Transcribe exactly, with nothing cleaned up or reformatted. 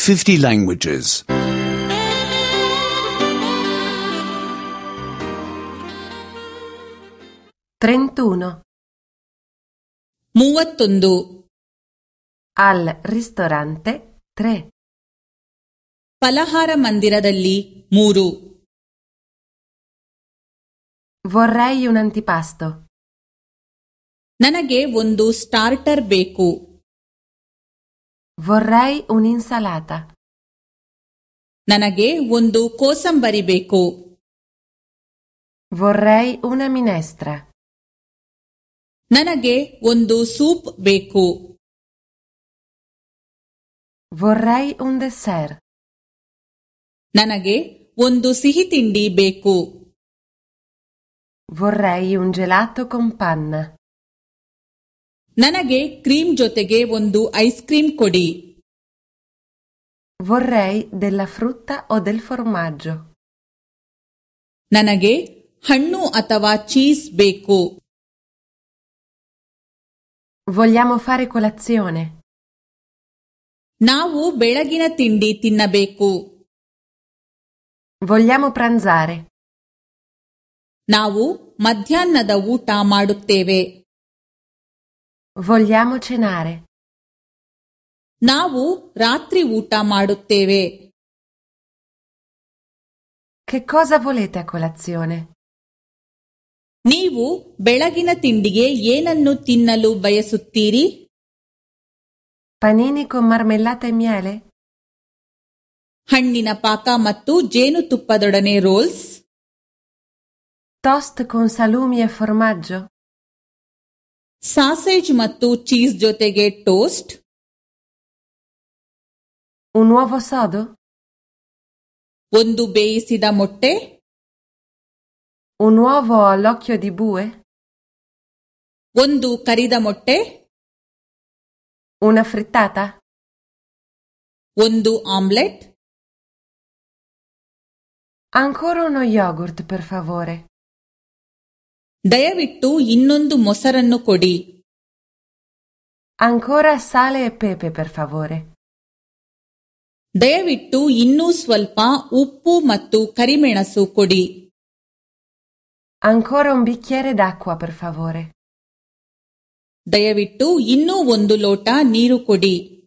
fifty languages. trentuno. ಮೂವತ್ತೊಂದು. Al ristorante tre. Phalahara ಮಂದಿರದಲ್ಲಿ ಮೂರು. Vorrei un antipasto. ನನಗೆ ಒಂದು ಸ್ಟಾರ್ಟರ್ ಬೇಕು. Vorrei un'insalata. ನನಗೆ ಒಂದು ಕೋಸಂಬರಿ ಬೇಕು. Vorrei una minestra. ನನಗೆ ಒಂದು ಸೂಪ್ ಬೇಕು. Vorrei un dessert. ನನಗೆ ಒಂದು ಸಿಹಿ ತಿಂಡಿ ಬೇಕು. Vorrei un gelato con panna. ನನಗೆ ಕ್ರೀಮ್ ಜೊತೆಗೆ ಒಂದು ಐಸ್ ಕ್ರೀಮ್ ಕೊಡಿ. Vorrei della frutta o del formaggio. ನನಗೆ ಹಣ್ಣು ಅಥವಾ ಚೀಸ್ ಬೇಕು. Vogliamo fare colazione. ನಾವು ಬೆಳಗಿನ ತಿಂಡಿ ತಿನ್ನಬೇಕು. Vogliamo pranzare. ನಾವು ಮಧ್ಯಾಹ್ನದ ಊಟ ಮಾಡುತ್ತೇವೆ. Vogliamo cenare. ನಾವು ರಾತ್ರಿ ಊಟ ಮಾಡುತ್ತೇವೆ. Che cosa volete a colazione? ನೀವು ಬೆಳಗಿನ ತಿಂಡಿಗೆ ಏನನ್ನು ತಿನ್ನಲು ಬಯಸುತ್ತೀರಿ? Panini con marmellata e miele? ಹಣ್ಣಿನ ಪಾಕ ಮತ್ತು ಜೇನುತುಪ್ಪದೊಡನೆ rolls. Toast con salumi e formaggio? Sausage ಮತ್ತು ಚೀಸ್ ಜೊತೆಗೆ ಟೋಸ್ಟ್. Un uovo sodo? ಒಂದು ಬೇಯಿಸಿದ ಮೊಟ್ಟೆ. Un uovo all'occhio di bue? ಒಂದು ಕರಿದ ಮೊಟ್ಟೆ. Una frittata? ಒಂದು omelette. Ancora uno yogurt, per favore. ದಯವಿಟ್ಟು ಇನ್ನೊಂದು ಮೊಸರನ್ನು ಕೊಡಿ. Ancora sale e pepe, per favore. ದಯವಿಟ್ಟು ಇನ್ನೂ ಸ್ವಲ್ಪ ಉಪ್ಪು ಮತ್ತು ಕರಿಮೆಣಸು ಕೊಡಿ. Ancora un bicchiere d'acqua, per favore. ದಯವಿಟ್ಟು ಇನ್ನೂ ಒಂದು ಲೋಟ ನೀರು ಕೊಡಿ.